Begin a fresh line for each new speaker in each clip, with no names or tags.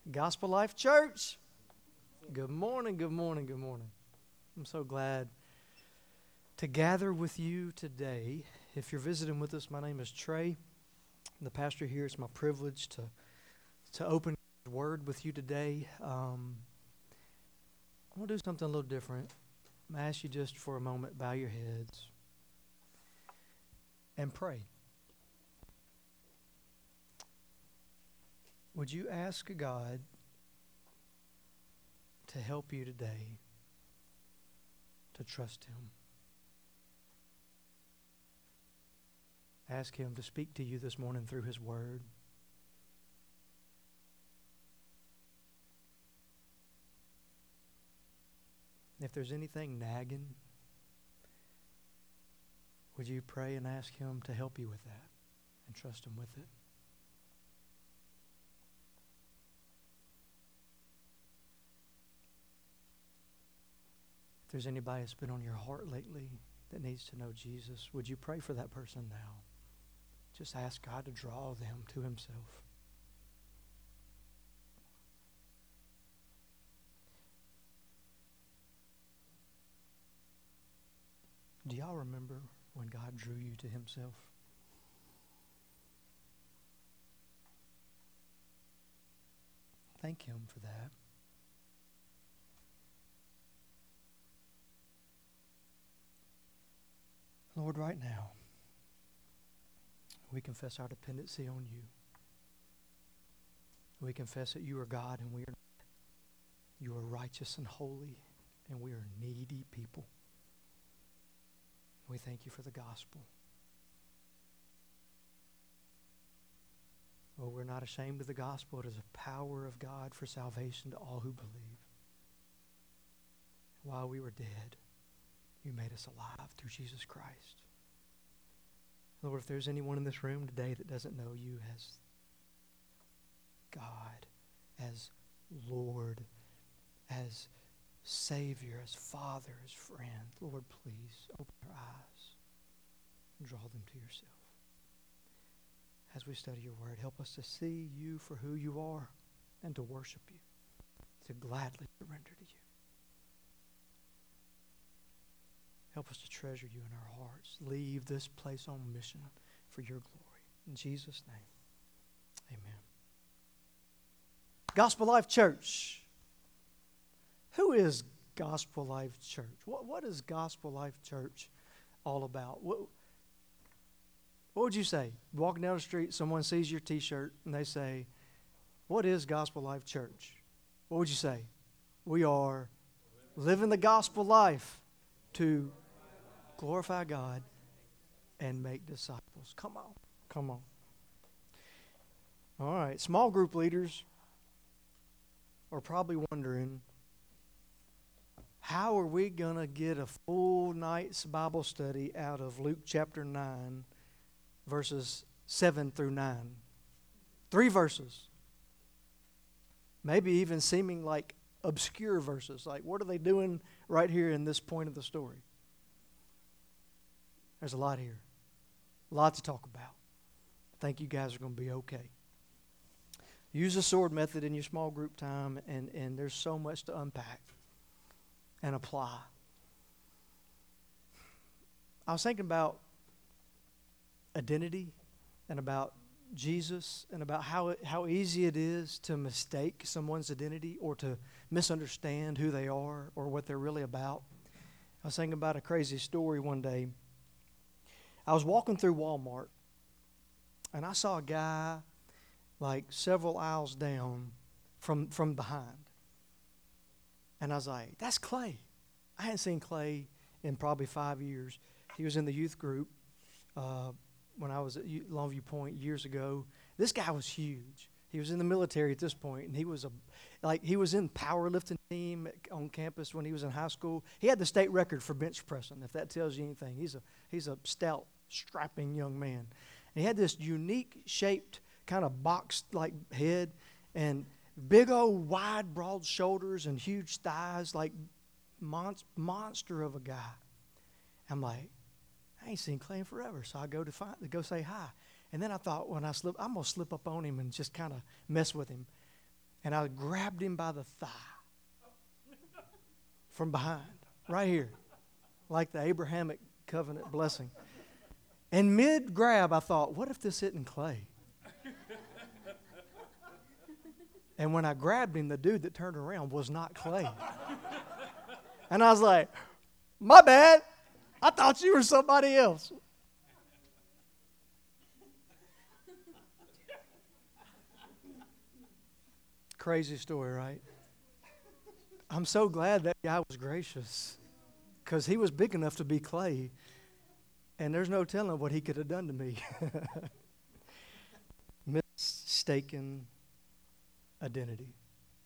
Gospel Life Church. Good morning, good morning, good morning. I'm so glad to gather with you today. If you're visiting with us, my name is Trey. I'm the pastor here. It's my privilege to open the Word with you today. I'm going to do something a little different. I'm going to ask you just for a moment, bow your heads and pray. Would you ask God to help you today to trust Him? Ask Him to speak to you this morning through His Word. If there's anything nagging, would you pray and ask Him to help you with that and trust Him with it? If there's anybody that's been on your heart lately that needs to know Jesus, would you pray for that person now? Just ask God to draw them to Himself. Do y'all remember when God drew you to Himself? Thank Him for that. Lord, right now, we confess our dependency on You. We confess that You are God and we are not. You are righteous and holy, and we are needy people. We thank You for the gospel. Oh, we're not ashamed of the gospel. It is a power of God for salvation to all who believe. While we were dead, You made us alive through Jesus Christ. Lord, if there's anyone in this room today that doesn't know You as God, as Lord, as Savior, as Father, as friend, Lord, please open their eyes and draw them to Yourself. As we study Your Word, help us to see You for who You are and to worship You, to gladly surrender to You. Help us to treasure You in our hearts. Leave this place on mission for Your glory. In Jesus' name, amen. Gospel Life Church. Who is Gospel Life Church? What is Gospel Life Church all about? What would you say? Walking down the street, someone sees your t-shirt and they say, "What is Gospel Life Church?" What would you say? We are living the gospel life to glorify God and make disciples. Come on. Come on. All right. Small group leaders are probably wondering, how are we going to get a full night's Bible study out of Luke chapter 9, verses 7 through 9? 3 verses. Maybe even seeming like obscure verses. Like, what are they doing right here in this point of the story? There's a lot here. A lot to talk about. I think you guys are going to be okay. Use the sword method in your small group time, and there's so much to unpack and apply. I was thinking about identity and about Jesus and about how easy it is to mistake someone's identity or to misunderstand who they are or what they're really about. I was thinking about a crazy story one day. I was walking through Walmart, and I saw a guy like several aisles down from behind. And I was like, "That's Clay." I hadn't seen Clay in probably 5 years. He was in the youth group when I was at Longview Point years ago. This guy was huge. He was in the military at this point, and he was in powerlifting team on campus when he was in high school. He had the state record for bench pressing, if that tells you anything. He's a stout, strapping young man. And he had this unique shaped kind of box-like head and big old wide, broad shoulders and huge thighs, like monster of a guy. I'm like, I ain't seen Clay in forever, so I go to go say hi. And then I thought, when I'm going to slip up on him and just kind of mess with him. and I grabbed him by the thigh from behind, right here, like the Abrahamic covenant blessing. And mid-grab, I thought, what if this isn't Clay? And when I grabbed him, the dude that turned around was not Clay. And I was like, my bad. I thought you were somebody else. Crazy story, right? I'm so glad that guy was gracious, because he was big enough to be Clay, and there's no telling what he could have done to me. Mistaken identity.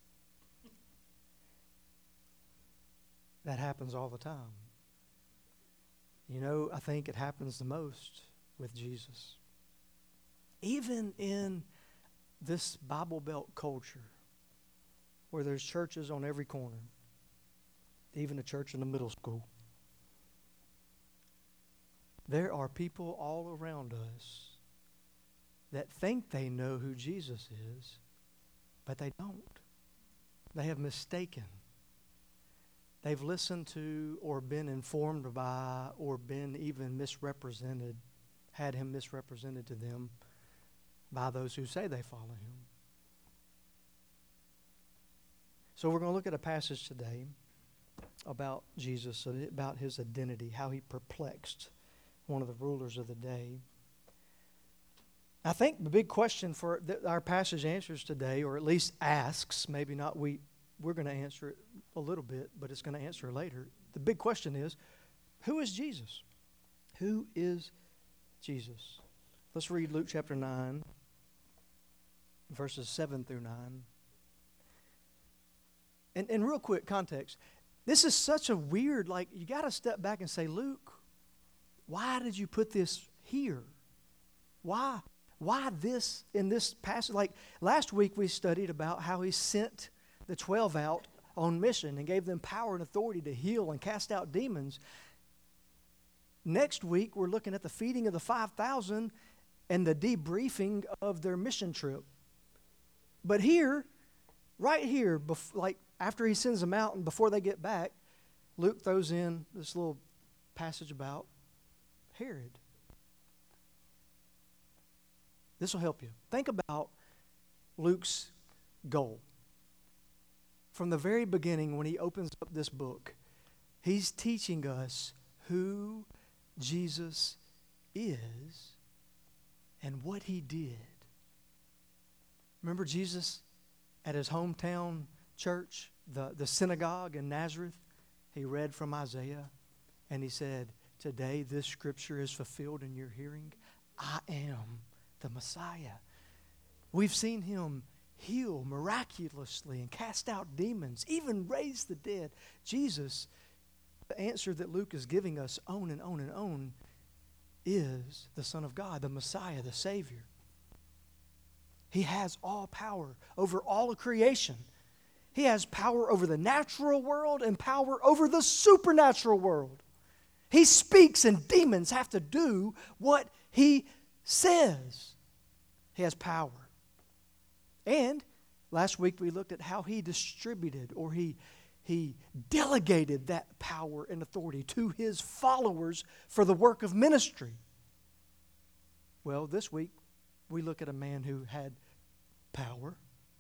That happens all the time. You know, I think it happens the most with Jesus. Even in this Bible Belt culture, where there's churches on every corner, even a church in the middle school, there are people all around us that think they know who Jesus is, but they don't. They have mistaken. They've listened to or been informed by or been even misrepresented, had him misrepresented to them by those who say they follow him. So we're going to look at a passage today about Jesus, about his identity, how he perplexed one of the rulers of the day. I think the big question for our passage answers today, or at least asks, maybe not we're going to answer it a little bit, but it's going to answer later. The big question is, who is Jesus? Who is Jesus? Let's read Luke chapter 9, verses 7 through 9. And real quick, context. This is such a weird, you got to step back and say, Luke, why did you put this here? Why this in this passage? Like last week we studied about how he sent the 12 out on mission and gave them power and authority to heal and cast out demons. Next week we're looking at the feeding of the 5,000 and the debriefing of their mission trip. But here, right here, after he sends them out and before they get back, Luke throws in this little passage about Herod. This will help you. Think about Luke's goal. From the very beginning, when he opens up this book, he's teaching us who Jesus is and what he did. Remember Jesus at his hometown church, the synagogue in Nazareth? He read from Isaiah and he said, today this scripture is fulfilled in your hearing. I am the Messiah. We've seen him heal miraculously and cast out demons, even raise the dead. Jesus, the answer that Luke is giving us on and on and on, is the Son of God, the Messiah, the Savior. He has all power over all of creation. He has power over the natural world and power over the supernatural world. He speaks and demons have to do what he says. He has power. And last week we looked at how he distributed or he delegated that power and authority to his followers for the work of ministry. Well, this week we look at a man who had power,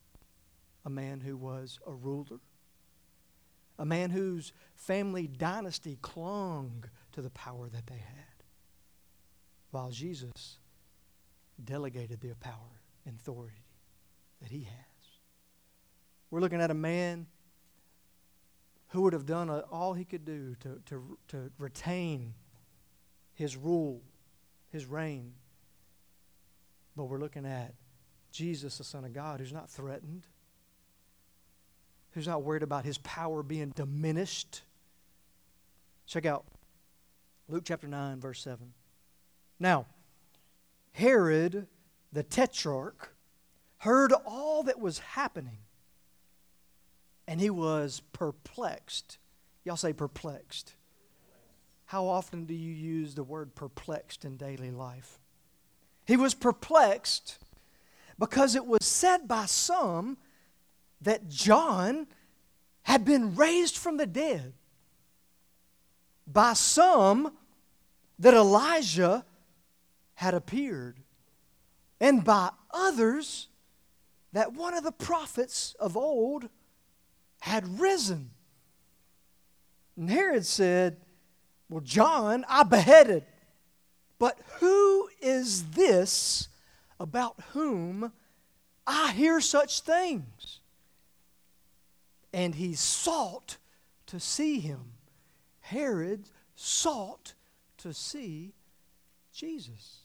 a man who was a ruler, a man whose family dynasty clung to the power that they had, while Jesus delegated the power and authority that he has. We're looking at a man who would have done all he could do to retain his rule, his reign. But we're looking at Jesus, the Son of God, who's not threatened, who's not worried about his power being diminished. Check out Luke chapter 9, verse 7. Now, Herod the Tetrarch heard all that was happening, and he was perplexed. Y'all say perplexed. How often do you use the word perplexed in daily life? He was perplexed because it was said by some that John had been raised from the dead. By some, that Elijah had appeared. And by others, that one of the prophets of old had risen. And Herod said, well, John I beheaded. But who is this about whom I hear such things? And he sought to see him. Herod sought to see Jesus.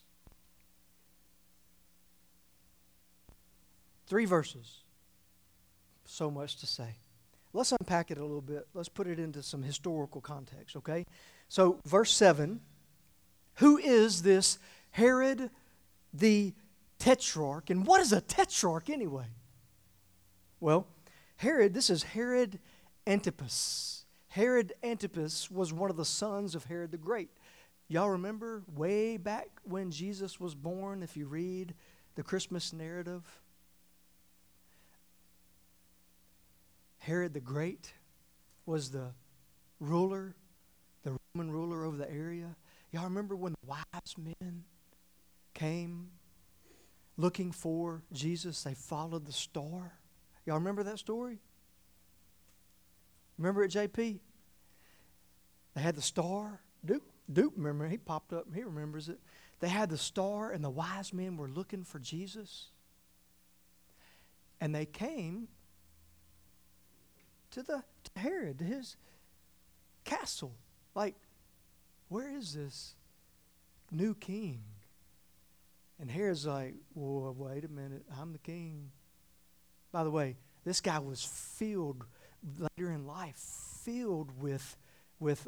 3 verses. So much to say. Let's unpack it a little bit. Let's put it into some historical context, okay? So, verse 7, who is this Herod the Tetrarch? And what is a tetrarch anyway? Well, Herod, this is Herod Antipas. Herod Antipas was one of the sons of Herod the Great. Y'all remember way back when Jesus was born, if you read the Christmas narrative? Herod the Great was the ruler, the Roman ruler over the area. Y'all remember when the wise men came looking for Jesus? They followed the star. Y'all remember that story? Remember it, JP? They had the star. Duke, remember, he popped up and he remembers it. They had the star and the wise men were looking for Jesus. And they came to Herod, to his castle. Like, where is this new king? And Herod's like, well, wait a minute, I'm the king. By the way, this guy was filled, later in life, filled with what's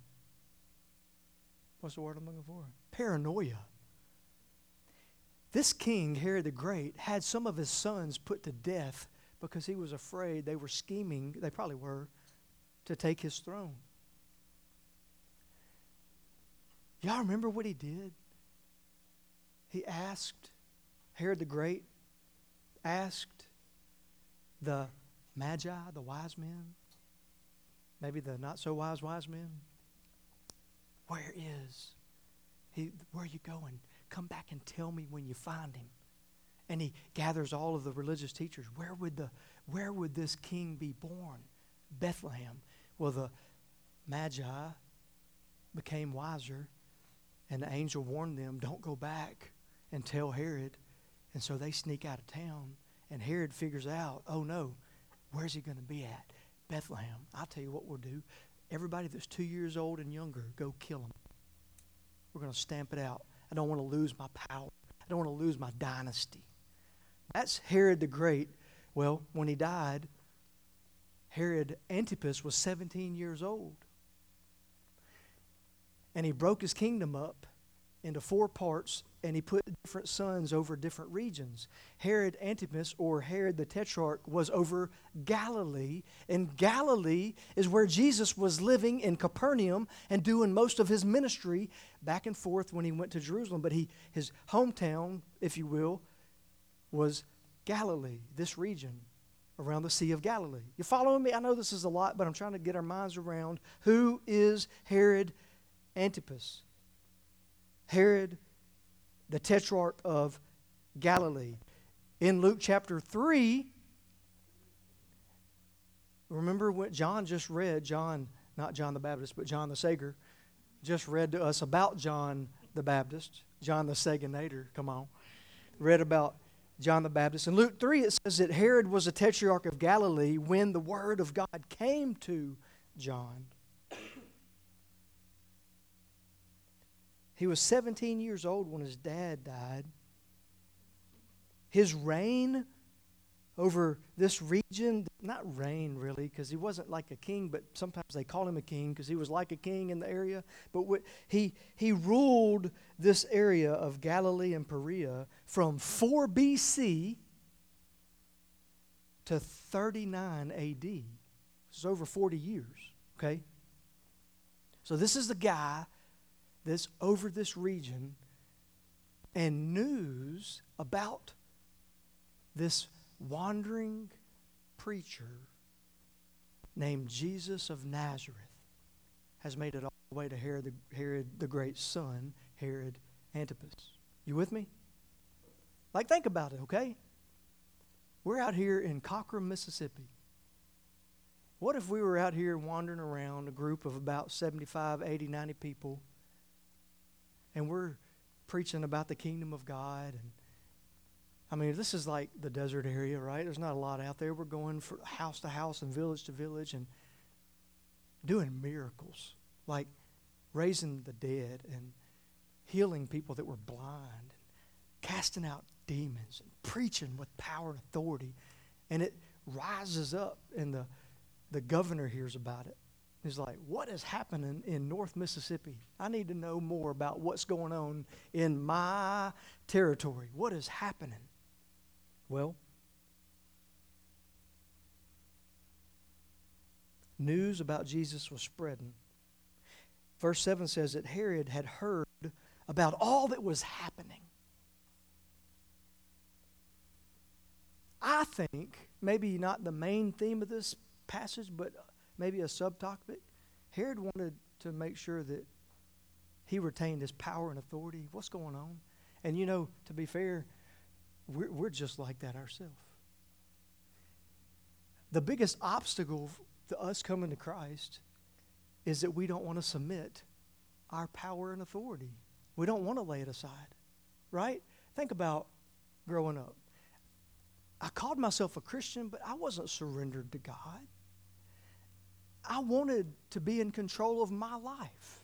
the word I'm looking for? Paranoia. This king, Herod the Great, had some of his sons put to death because he was afraid they were scheming, they probably were, to take his throne. Y'all remember what he did? He asked, Herod the Great asked the Magi, the wise men, maybe the not so wise men, where is he? Where are you going? Come back and tell me when you find him. And he gathers all of the religious teachers. Where would this king be born? Bethlehem. Well, the Magi became wiser, and the angel warned them, don't go back and tell Herod. And so they sneak out of town, and Herod figures out, oh no, where's he going to be at? Bethlehem. I'll tell you what we'll do. Everybody that's 2 years old and younger, go kill them. We're going to stamp it out. I don't want to lose my power. I don't want to lose my dynasty. That's Herod the Great. Well, when he died, Herod Antipas was 17 years old. And he broke his kingdom up into 4 parts, and he put different sons over different regions. Herod Antipas, or Herod the Tetrarch, was over Galilee, and Galilee is where Jesus was living in Capernaum and doing most of his ministry back and forth when he went to Jerusalem. But his hometown, if you will, was Galilee, this region around the Sea of Galilee. You following me? I know this is a lot, but I'm trying to get our minds around who is Herod Antipas. Herod, the Tetrarch of Galilee. In Luke chapter 3, remember what John just read, not John the Baptist, but John the Savior, just read to us about John the Baptist, John the Sagonator, come on, read about John the Baptist. In Luke 3, it says that Herod was a Tetrarch of Galilee when the word of God came to John. He was 17 years old when his dad died. His reign over this region, not reign really, because he wasn't like a king, but sometimes they call him a king because he was like a king in the area. But he ruled this area of Galilee and Perea from 4 BC to 39 AD. This is over 40 years, okay? So this is the guy that's over this region, and news about this wandering preacher named Jesus of Nazareth has made it all the way to Herod the Great's son, Herod Antipas. You with me? Like, think about it, okay? We're out here in Cochran, Mississippi. What if we were out here wandering around, a group of about 75, 80, 90 people, and we're preaching about the kingdom of God? And I mean, this is like the desert area, right? There's not a lot out there. We're going from house to house and village to village and doing miracles, like raising the dead and healing people that were blind, casting out demons and preaching with power and authority. And it rises up, and the governor hears about it. He's like, what is happening in North Mississippi? I need to know more about what's going on in my territory. What is happening? Well, news about Jesus was spreading. Verse 7 says that Herod had heard about all that was happening. I think, maybe not the main theme of this passage, but maybe a subtopic, Herod wanted to make sure that he retained his power and authority. What's going on? And to be fair, we're just like that ourselves. The biggest obstacle to us coming to Christ is that we don't want to submit our power and authority. We don't want to lay it aside, right? Think about growing up. I called myself a Christian, but I wasn't surrendered to God. I wanted to be in control of my life.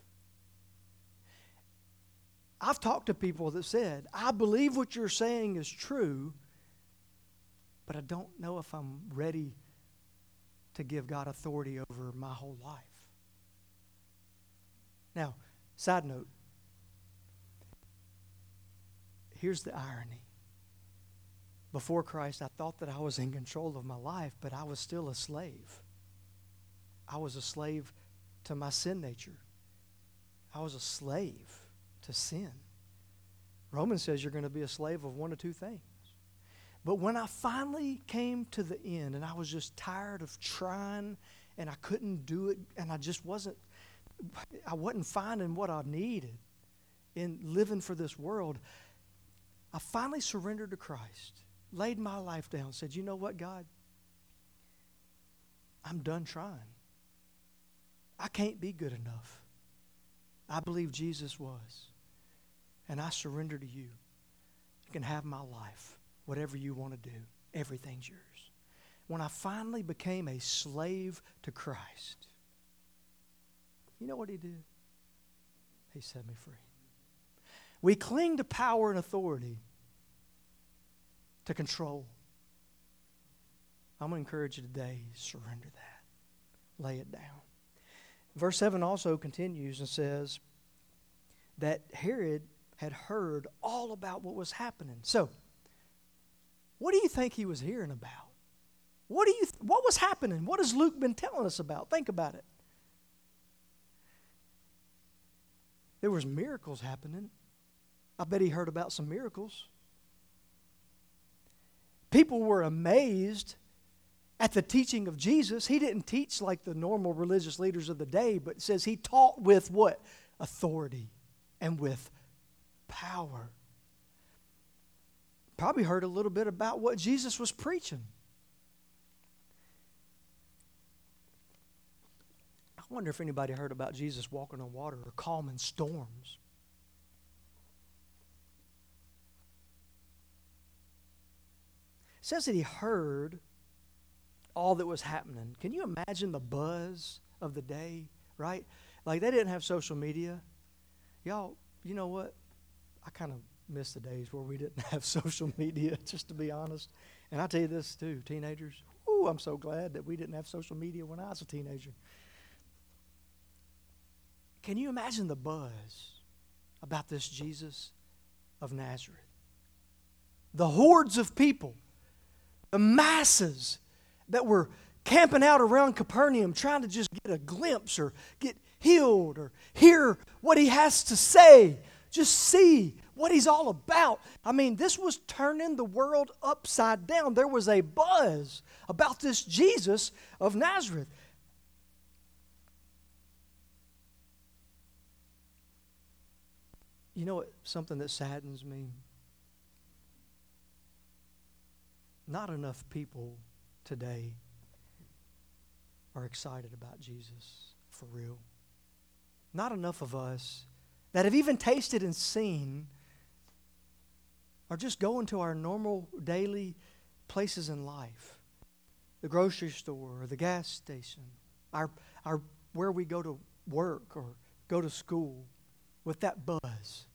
I've talked to people that said, I believe what you're saying is true, but I don't know if I'm ready to give God authority over my whole life. Now, side note, here's the irony. Before Christ, I thought that I was in control of my life, but I was still a slave. I was a slave to my sin nature. I was a slave to sin. Romans says you're going to be a slave of one of two things. But when I finally came to the end and I was just tired of trying and I couldn't do it and I wasn't finding what I needed in living for this world, I finally surrendered to Christ, laid my life down, said, you know what, God? I'm done trying. I can't be good enough. I believe Jesus was. And I surrender to you. You can have my life. Whatever you want to do, everything's yours. When I finally became a slave to Christ, you know what he did? He set me free. We cling to power and authority to control. I'm going to encourage you today, surrender that. Lay it down. Verse 7 also continues and says that Herod had heard all about what was happening. So, what do you think he was hearing about? What was happening? What has Luke been telling us about? Think about it. There was miracles happening. I bet he heard about some miracles. People were amazed at the teaching of Jesus. He didn't teach like the normal religious leaders of the day, but it says he taught with what? Authority and with power. Probably heard a little bit about what Jesus was preaching. I wonder if anybody heard about Jesus walking on water or calming storms. It says that he heard all that was happening. Can you imagine the buzz of the day, right? Like, they didn't have social media. Y'all, you know what? I kind of miss the days where we didn't have social media, just to be honest. And I tell you this too, teenagers, I'm so glad that we didn't have social media when I was a teenager. Can you imagine the buzz about this Jesus of Nazareth? The hordes of people, the masses that were camping out around Capernaum trying to just get a glimpse or get healed or hear what he has to say. Just see what he's all about. I mean, this was turning the world upside down. There was a buzz about this Jesus of Nazareth. You know what? Something that saddens me. Not enough people today are excited about Jesus for real. Not enough of us that have even tasted and seen are just going to our normal daily places in life. The grocery store or the gas station, our where we go to work or go to school with that buzz.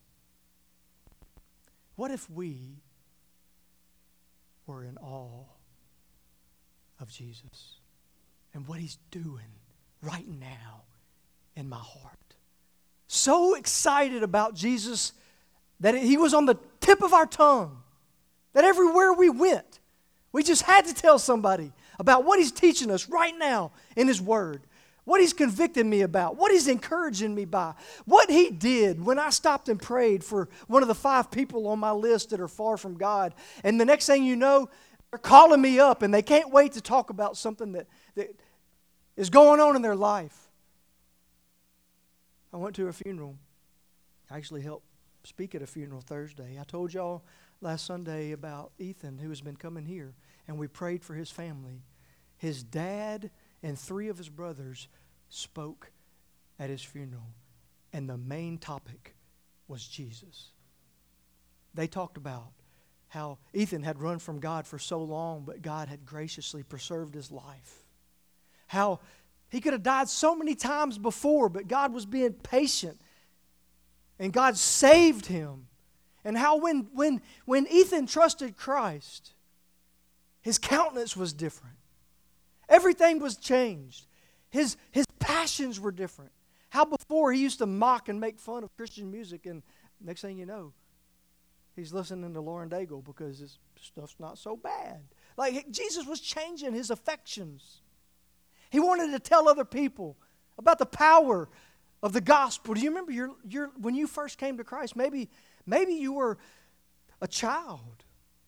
What if we were in awe of Jesus and what He's doing right now in my heart? So excited about Jesus that He was on the tip of our tongue, that everywhere we went, we just had to tell somebody about what He's teaching us right now in His Word, what He's convicting me about, what He's encouraging me by, what He did when I stopped and prayed for one of the 5 people on my list that are far from God. And the next thing you know, they're calling me up and they can't wait to talk about something that is going on in their life. I went to a funeral. I actually helped speak at a funeral Thursday. I told y'all last Sunday about Ethan, who has been coming here, and we prayed for his family. His dad and 3 of his brothers spoke at his funeral, and the main topic was Jesus. They talked about how Ethan had run from God for so long, but God had graciously preserved his life. How he could have died so many times before, but God was being patient, and God saved him. And how when Ethan trusted Christ, his countenance was different. Everything was changed. His passions were different. How before he used to mock and make fun of Christian music, and next thing you know, he's listening to Lauren Daigle because his stuff's not so bad. Like Jesus was changing his affections. He wanted to tell other people about the power of the gospel. Do you remember your when you first came to Christ? Maybe you were a child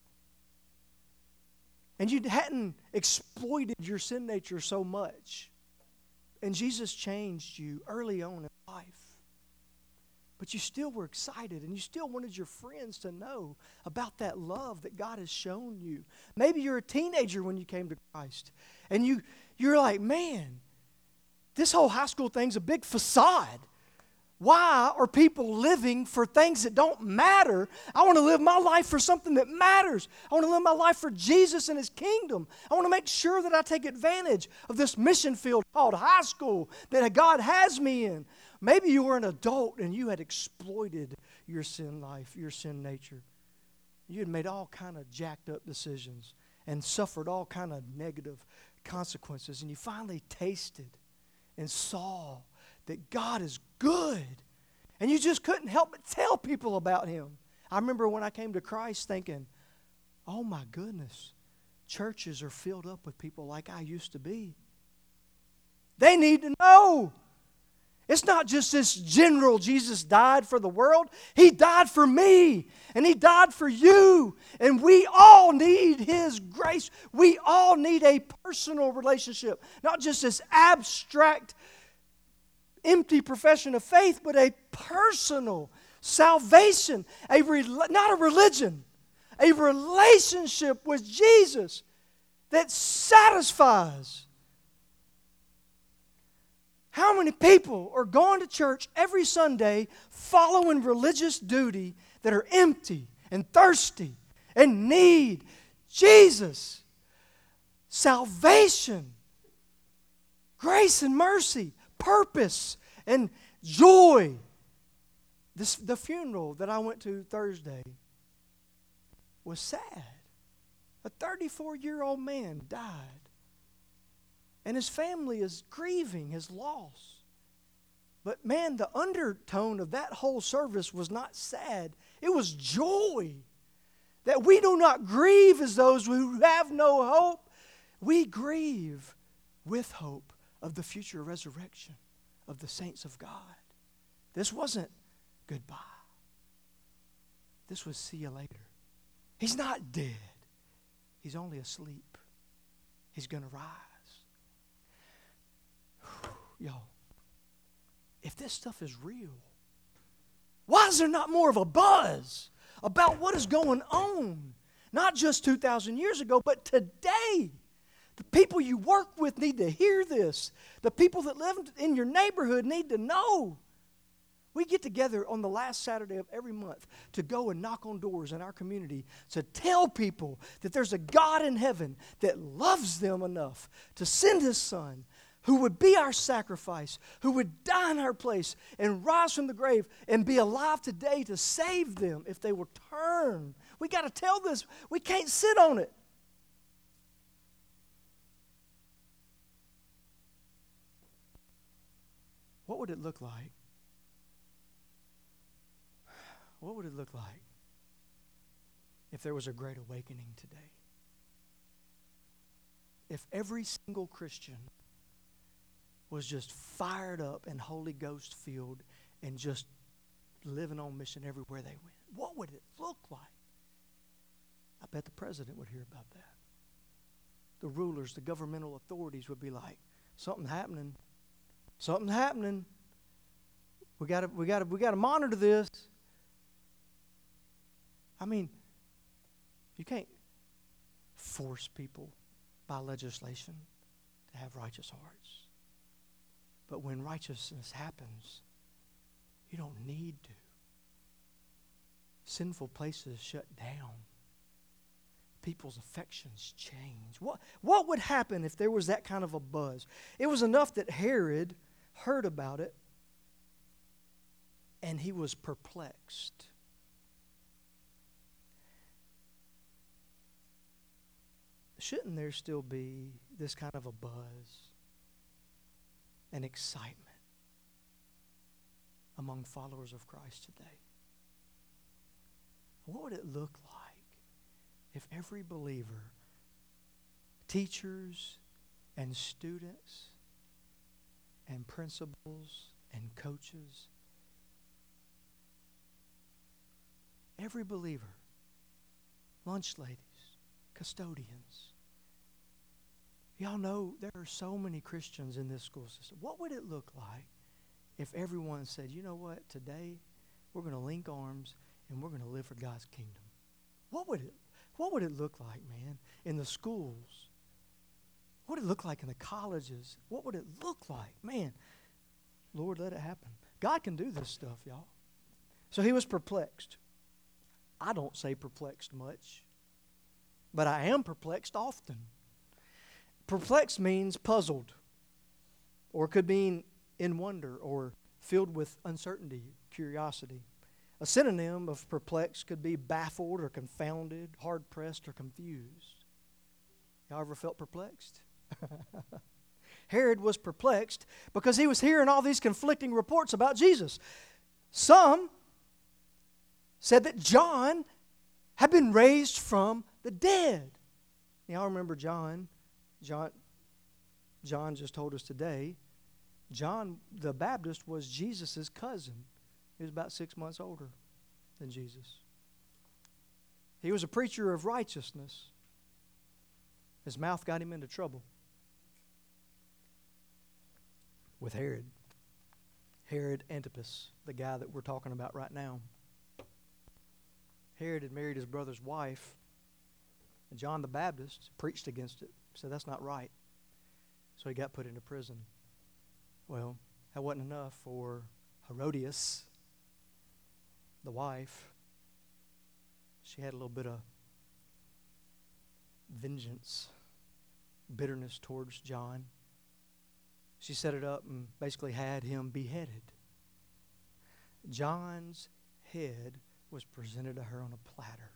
and you hadn't exploited your sin nature so much. And Jesus changed you early on in life. But you still were excited and you still wanted your friends to know about that love that God has shown you. Maybe you're a teenager when you came to Christ and you're like, man, this whole high school thing's a big facade. Why are people living for things that don't matter? I want to live my life for something that matters. I want to live my life for Jesus and His kingdom. I want to make sure that I take advantage of this mission field called high school that God has me in. Maybe you were an adult and you had exploited your sin life, your sin nature. You had made all kind of jacked up decisions and suffered all kind of negative consequences. And you finally tasted and saw that God is good. And you just couldn't help but tell people about Him. I remember when I came to Christ thinking, oh my goodness, churches are filled up with people like I used to be. They need to know. It's not just this general Jesus died for the world. He died for me. And He died for you. And we all need His grace. We all need a personal relationship. Not just this abstract, empty profession of faith, but a personal salvation. Not a religion. A relationship with Jesus that satisfies. How many people are going to church every Sunday following religious duty that are empty and thirsty and need Jesus? Salvation, grace and mercy, purpose and joy. The funeral that I went to Thursday was sad. A 34-year-old man died. And his family is grieving his loss. But man, the undertone of that whole service was not sad. It was joy. That we do not grieve as those who have no hope. We grieve with hope of the future resurrection of the saints of God. This wasn't goodbye. This was see you later. He's not dead. He's only asleep. He's going to rise. Y'all, if this stuff is real, why is there not more of a buzz about what is going on? Not just 2,000 years ago, but today. The people you work with need to hear this. The people that live in your neighborhood need to know. We get together on the last Saturday of every month to go and knock on doors in our community to tell people that there's a God in heaven that loves them enough to send His Son, who would be our sacrifice, who would die in our place and rise from the grave and be alive today to save them if they will turn. We got to tell this. We can't sit on it. What would it look like? What would it look like if there was a great awakening today? If every single Christian was just fired up and Holy Ghost filled and just living on mission everywhere they went, what would it look like? I bet the president would hear about that. The rulers, the governmental authorities would be like, something's happening. Something's happening. We gotta monitor this. I mean, you can't force people by legislation to have righteous hearts. But when righteousness happens, you don't need to. Sinful places shut down. People's affections change. What would happen if there was that kind of a buzz? It was enough that Herod heard about it and he was perplexed. Shouldn't there still be this kind of a buzz and excitement among followers of Christ today? What would it look like if every believer, teachers and students and principals and coaches, every believer, lunch ladies, custodians, y'all know there are so many Christians in this school system. What would it look like if everyone said, you know what, today we're going to link arms and we're going to live for God's kingdom? What would it look like, man, in the schools? What would it look like in the colleges? What would it look like? Man, Lord, let it happen. God can do this stuff, y'all. So he was perplexed. I don't say perplexed much, but I am perplexed often. Perplexed means puzzled, or could mean in wonder, or filled with uncertainty, curiosity. A synonym of perplexed could be baffled or confounded, hard-pressed or confused. Y'all ever felt perplexed? Herod was perplexed because he was hearing all these conflicting reports about Jesus. Some said that John had been raised from the dead. Y'all remember John? John just told us today, John the Baptist was Jesus' cousin. He was about 6 months older than Jesus. He was a preacher of righteousness. His mouth got him into trouble with Herod. Herod Antipas, the guy that we're talking about right now. Herod had married his brother's wife, and John the Baptist preached against it. Said that's not right. So he got put into prison. Well, that wasn't enough for Herodias, the wife. She had a little bit of vengeance, bitterness towards John. She set it up and basically had him beheaded. John's head was presented to her on a platter.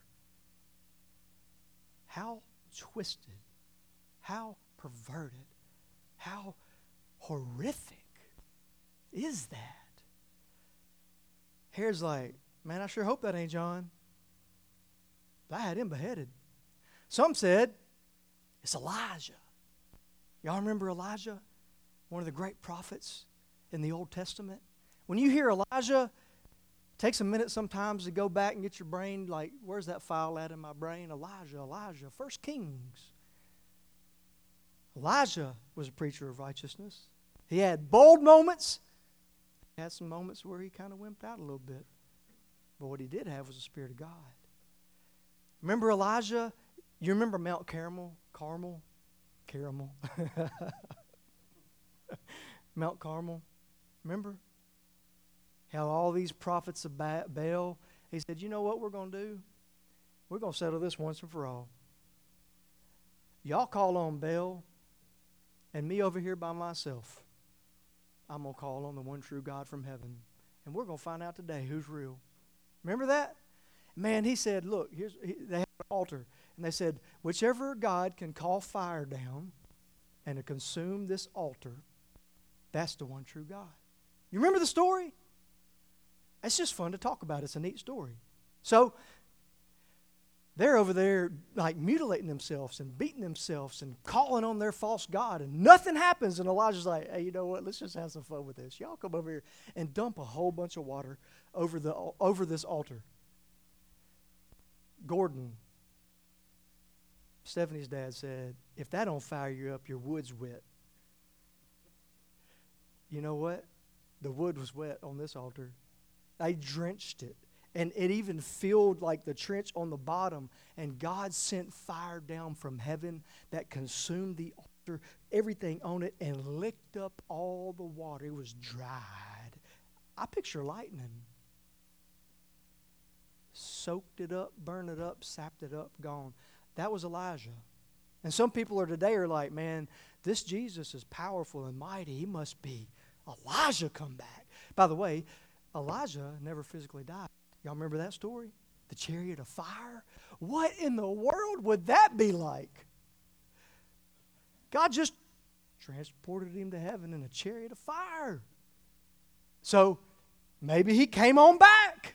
How twisted, how perverted, how horrific is that? Herod's like, man, I sure hope that ain't John. I had him beheaded. Some said it's Elijah. Y'all remember Elijah? One of the great prophets in the Old Testament. When you hear Elijah, it takes a minute sometimes to go back and get your brain like, where's that file at in my brain? Elijah, 1 Kings. Elijah was a preacher of righteousness. He had bold moments. He had some moments where he kind of wimped out a little bit. But what he did have was the Spirit of God. Remember Elijah? You remember Mount Carmel? Mount Carmel. Remember? How all these prophets of Baal, he said, you know what we're going to do? We're going to settle this once and for all. Y'all call on Baal, and me over here by myself, I'm going to call on the one true God from heaven. And we're going to find out today who's real. Remember that? Man, he said, look, they had an altar. And they said, whichever God can call fire down and to consume this altar, that's the one true God. You remember the story? It's just fun to talk about. It's a neat story. So, they're over there like mutilating themselves and beating themselves and calling on their false god, and nothing happens. And Elijah's like, hey, you know what? Let's just have some fun with this. Y'all come over here and dump a whole bunch of water over this altar. Gordon, Stephanie's dad, said, if that don't fire you up, your wood's wet. You know what? The wood was wet on this altar. They drenched it. And it even filled like the trench on the bottom. And God sent fire down from heaven that consumed the altar, everything on it, and licked up all the water. It was dried. I picture lightning. Soaked it up, burned it up, sapped it up, gone. That was Elijah. And some people today are like, man, this Jesus is powerful and mighty. He must be Elijah come back. By the way, Elijah never physically died. Y'all remember that story? The chariot of fire? What in the world would that be like? God just transported him to heaven in a chariot of fire. So maybe he came on back.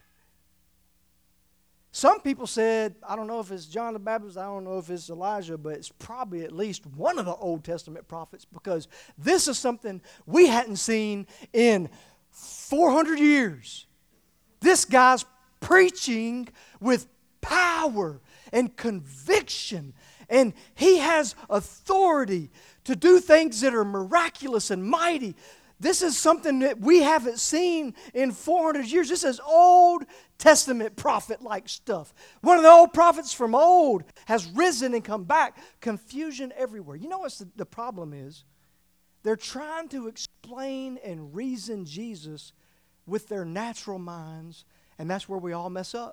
Some people said, I don't know if it's John the Baptist, I don't know if it's Elijah, but it's probably at least one of the Old Testament prophets, because this is something we hadn't seen in 400 years. This guy's preaching with power and conviction, and he has authority to do things that are miraculous and mighty. This is something that we haven't seen in 400 years. This is Old Testament prophet-like stuff. One of the old prophets from old has risen and come back. Confusion everywhere. You know what the problem is? They're trying to explain and reason Jesus with their natural minds, and that's where we all mess up.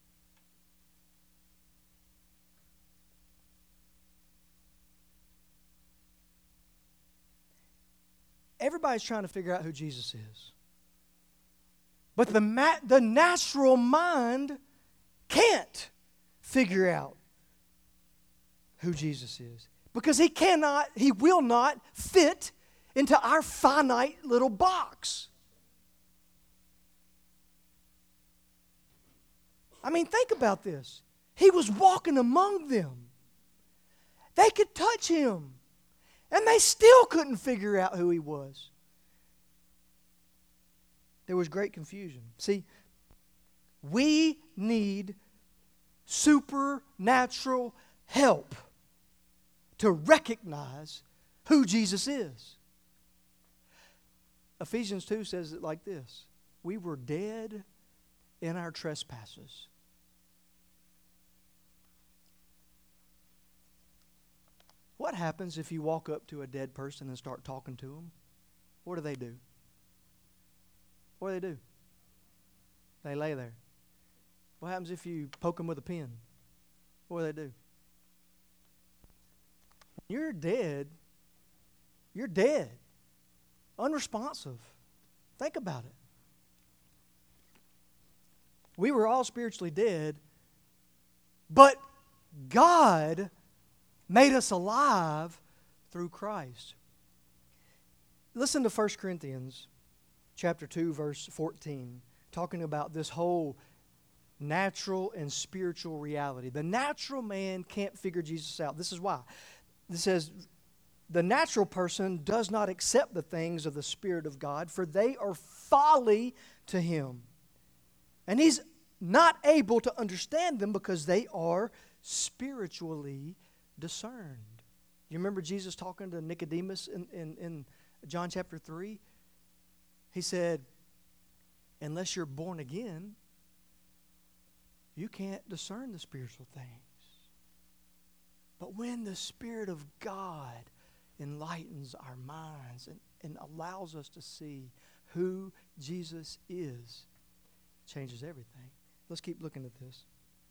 Everybody's trying to figure out who Jesus is. But the natural mind can't figure out who Jesus is. Because he will not fit into our finite little box. I mean, think about this. He was walking among them. They could touch him. And they still couldn't figure out who he was. There was great confusion. See, we need supernatural help to recognize who Jesus is. Ephesians 2 says it like this: we were dead in our trespasses. What happens if you walk up to a dead person and start talking to them? What do? What do? They lay there. What happens if you poke them with a pin? What do? You're dead. You're dead. Unresponsive. Think about it. We were all spiritually dead, but God made us alive through Christ. Listen to 1 Corinthians chapter 2, verse 14, talking about this whole natural and spiritual reality. The natural man can't figure Jesus out. This is why. It says, the natural person does not accept the things of the Spirit of God, for they are folly to him. And he's not able to understand them because they are spiritually discerned. You remember Jesus talking to Nicodemus in John chapter 3? He said, unless you're born again, you can't discern the spiritual things. But when the Spirit of God enlightens our minds and allows us to see who Jesus is, it changes everything. Let's keep looking at this.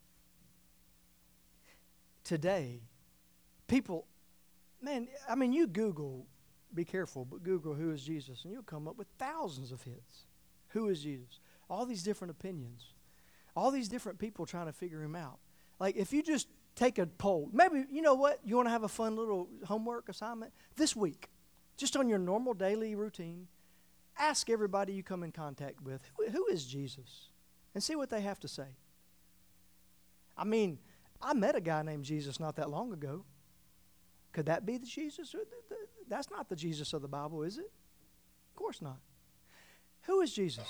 Today, people, man, I mean, you Google, be careful, but Google who is Jesus, and you'll come up with thousands of hits. Who is Jesus? All these different opinions. All these different people trying to figure him out. Like, if you just take a poll, maybe, you know what, you want to have a fun little homework assignment? This week, just on your normal daily routine, ask everybody you come in contact with, who is Jesus? And see what they have to say. I mean, I met a guy named Jesus not that long ago. Could that be the Jesus? That's not the Jesus of the Bible, is it? Of course not. Who is Jesus?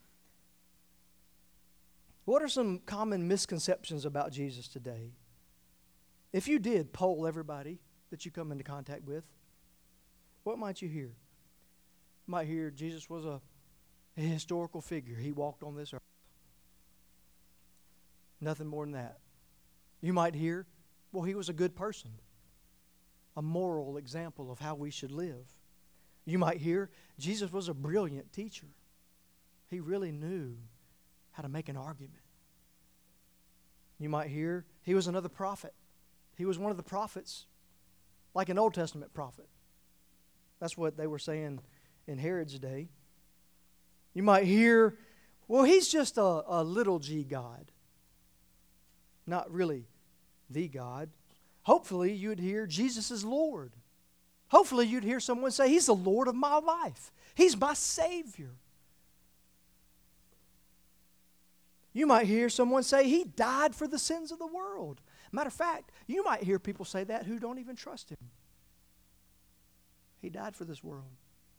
What are some common misconceptions about Jesus today? If you did poll everybody that you come into contact with, what might you hear? You might hear Jesus was a historical figure. He walked on this earth. Nothing more than that. You might hear, well, he was a good person, a moral example of how we should live. You might hear, Jesus was a brilliant teacher. He really knew how to make an argument. You might hear, he was another prophet. He was one of the prophets, like an Old Testament prophet. That's what they were saying in Herod's day. You might hear, well, he's just a little g God. Not really the God. Hopefully you'd hear Jesus is Lord. Hopefully you'd hear someone say, he's the Lord of my life. He's my Savior. You might hear someone say, he died for the sins of the world. Matter of fact, you might hear people say that who don't even trust him. He died for this world.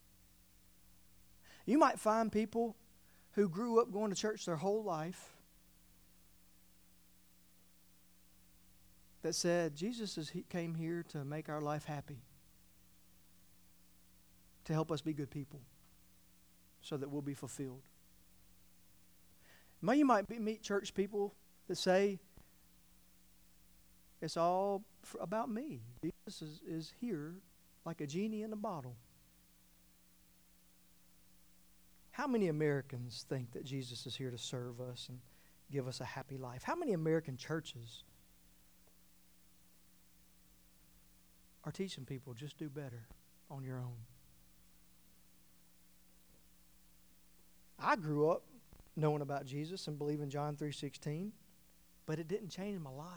You might find people who grew up going to church their whole life that said, he came here to make our life happy, to help us be good people, so that we'll be fulfilled. You might meet church people that say, it's all about me. Jesus is here like a genie in a bottle. How many Americans think that Jesus is here to serve us and give us a happy life? How many American churches are teaching people just do better on your own? I grew up knowing about Jesus and believing John 3:16, but it didn't change my life.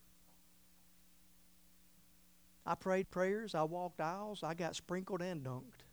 I prayed prayers, I walked aisles, I got sprinkled and dunked.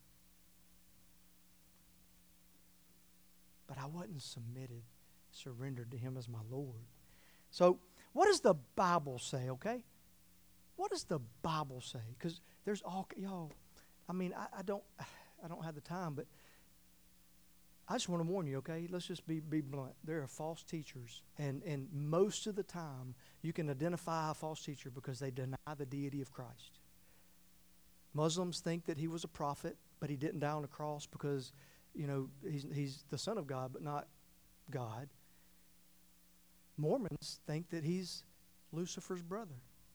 But I wasn't surrendered to him as my Lord. So, what does the Bible say, okay? What does the Bible say? Because there's all, y'all, I mean, I don't have the time, but I just want to warn you, okay? Let's just be blunt. There are false teachers, and most of the time you can identify a false teacher because they deny the deity of Christ. Muslims think that he was a prophet, but he didn't die on the cross because, he's the Son of God, but not God. Mormons think that he's Lucifer's brother.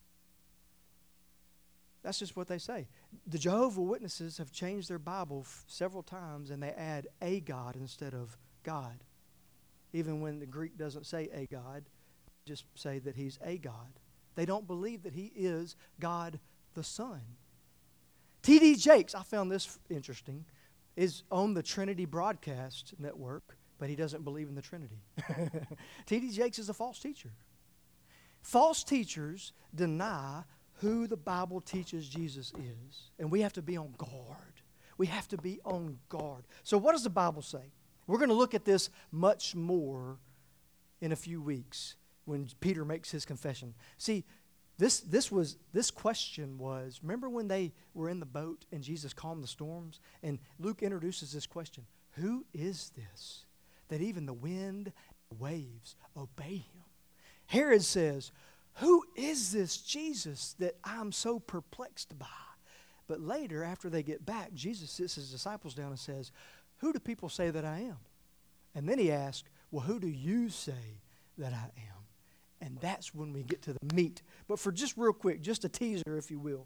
That's just what they say. The Jehovah's Witnesses have changed their Bible several times, and they add a God instead of God. Even when the Greek doesn't say a God, just say that he's a God. They don't believe that he is God the Son. T.D. Jakes, I found this interesting, is on the Trinity Broadcast Network, but he doesn't believe in the Trinity. T.D. Jakes is a false teacher. False teachers deny who the Bible teaches Jesus is. And we have to be on guard. We have to be on guard. So what does the Bible say? We're going to look at this much more in a few weeks when Peter makes his confession. See, this question was, remember when they were in the boat and Jesus calmed the storms? And Luke introduces this question. Who is this that even the wind and waves obey him? Herod says, who is this Jesus that I'm so perplexed by? But later, after they get back, Jesus sits his disciples down and says, who do people say that I am? And then he asks, well, who do you say that I am? And that's when we get to the meat. But for just real quick, just a teaser, if you will.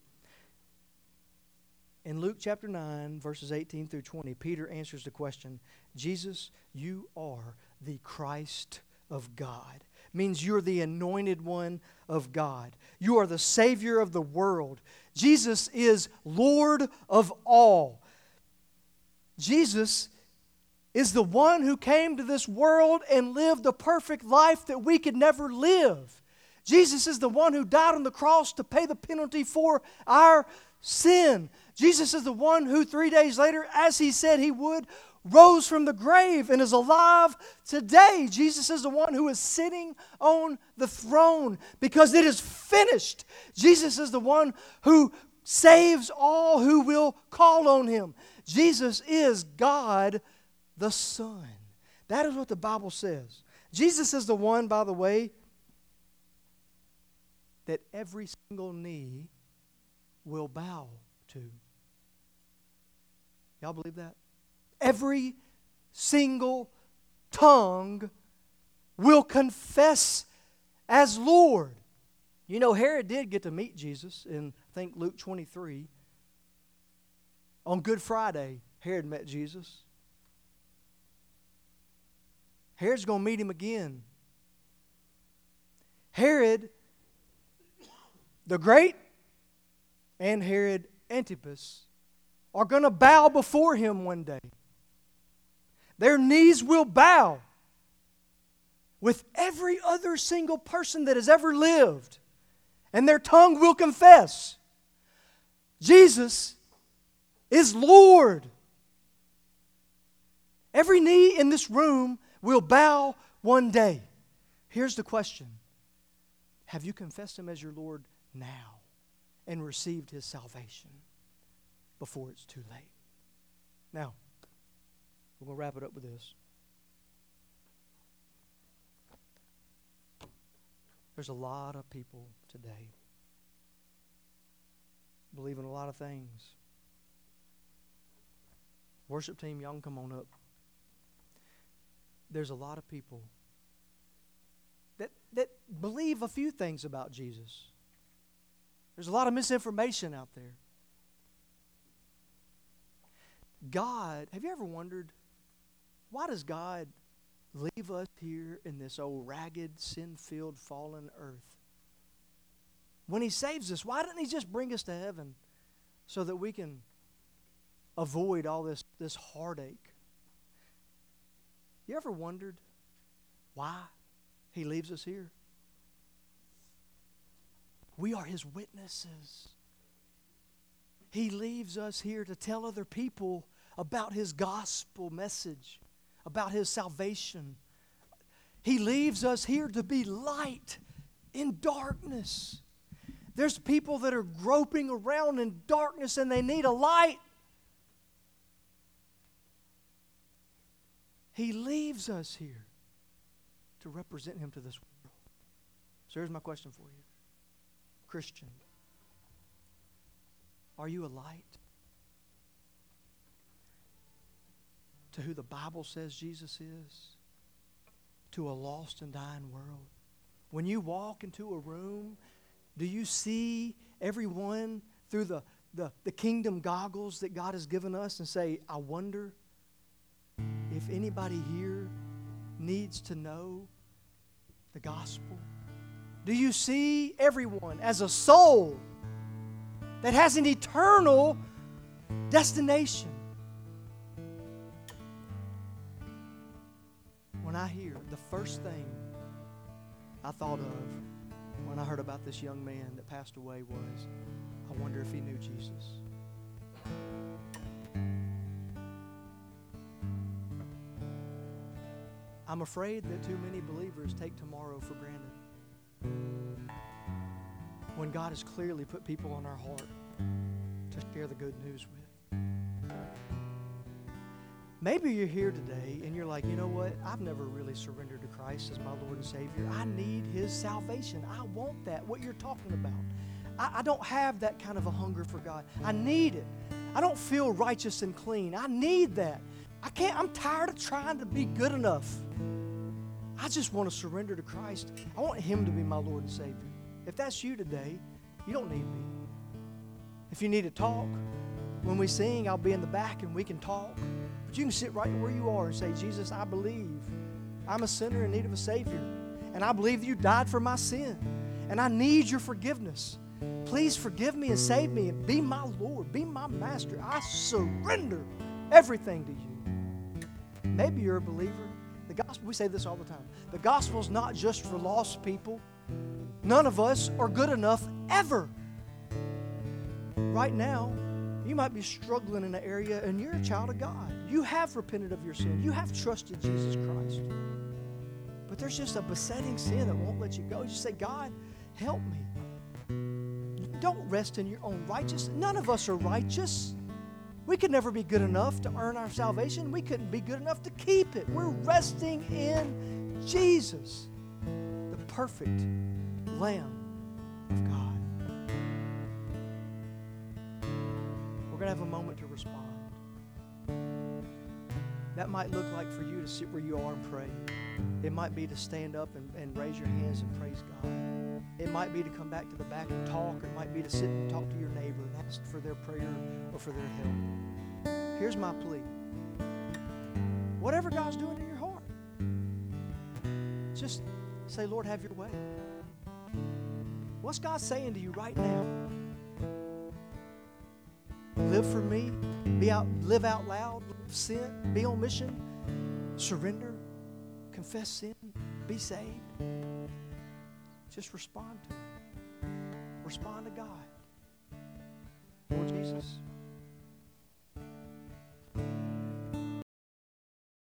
In Luke chapter 9, verses 18 through 20, Peter answers the question, Jesus, you are the Christ of God. Means you're the anointed one of God. You are the Savior of the world. Jesus is Lord of all. Jesus is the one who came to this world and lived a perfect life that we could never live. Jesus is the one who died on the cross to pay the penalty for our sin. Jesus is the one who 3 days later, as He said He would, rose from the grave and is alive today. Jesus is the one who is sitting on the throne because it is finished. Jesus is the one who saves all who will call on Him. Jesus is God the Son. That is what the Bible says. Jesus is the one, by the way, that every single knee will bow to. Y'all believe that? Every single tongue will confess as Lord. You know, Herod did get to meet Jesus in, I think, Luke 23. On Good Friday, Herod met Jesus. Herod's going to meet Him again. Herod the Great and Herod Antipas are going to bow before Him one day. Their knees will bow with every other single person that has ever lived. And their tongue will confess. Jesus is Lord. Every knee in this room will bow one day. Here's the question. Have you confessed Him as your Lord now and received His salvation before it's too late? Now, we're going to wrap it up with this. There's a lot of people today believing a lot of things. Worship team, y'all can come on up. There's a lot of people that believe a few things about Jesus. There's a lot of misinformation out there. God, have you ever wondered, why does God leave us here in this old ragged, sin-filled, fallen earth? When He saves us, why didn't He just bring us to heaven so that we can avoid all this heartache? You ever wondered why He leaves us here? We are His witnesses. He leaves us here to tell other people about His gospel message, about His salvation. He leaves us here to be light in darkness. There's people that are groping around in darkness and they need a light. He leaves us here to represent Him to this world. So here's my question for you. Christian, are you a light to who the Bible says Jesus is? To a lost and dying world? When you walk into a room, do you see everyone through the kingdom goggles that God has given us and say, I wonder if anybody here needs to know the gospel? Do you see everyone as a soul that has an eternal destination? When I hear, the first thing I thought of when I heard about this young man that passed away was, I wonder if he knew Jesus. I'm afraid that too many believers take tomorrow for granted, when God has clearly put people on our heart to share the good news with. Maybe you're here today and you're like, you know what? I've never really surrendered to Christ as my Lord and Savior. I need His salvation. I want that, what you're talking about. I don't have that kind of a hunger for God. I need it. I don't feel righteous and clean. I need that. I'm tired of trying to be good enough. I just want to surrender to Christ. I want Him to be my Lord and Savior. If that's you today, you don't need me. If you need to talk, when we sing, I'll be in the back and we can talk. But you can sit right where you are and say, Jesus, I believe I'm a sinner in need of a Savior. And I believe that you died for my sin. And I need your forgiveness. Please forgive me and save me and be my Lord, be my master. I surrender everything to you. Maybe you're a believer. The gospel, we say this all the time. The gospel is not just for lost people. None of us are good enough ever. Right now, you might be struggling in an area and you're a child of God. You have repented of your sin. You have trusted Jesus Christ. But there's just a besetting sin that won't let you go. You just say, God, help me. Don't rest in your own righteousness. None of us are righteous. We could never be good enough to earn our salvation. We couldn't be good enough to keep it. We're resting in Jesus, the perfect Lamb of God. We're going to have a moment to respond. That might look like for you to sit where you are and pray. It might be to stand up and raise your hands and praise God. It might be to come back to the back and talk, or it might be to sit and talk to your neighbor and ask for their prayer or for their help. Here's my plea. Whatever God's doing in your heart, just say, Lord, have your way. What's God saying to you right now? Live for me, live out loud, sin, be on mission, surrender, confess sin, be saved. Just respond to Him. Respond to God. Lord Jesus,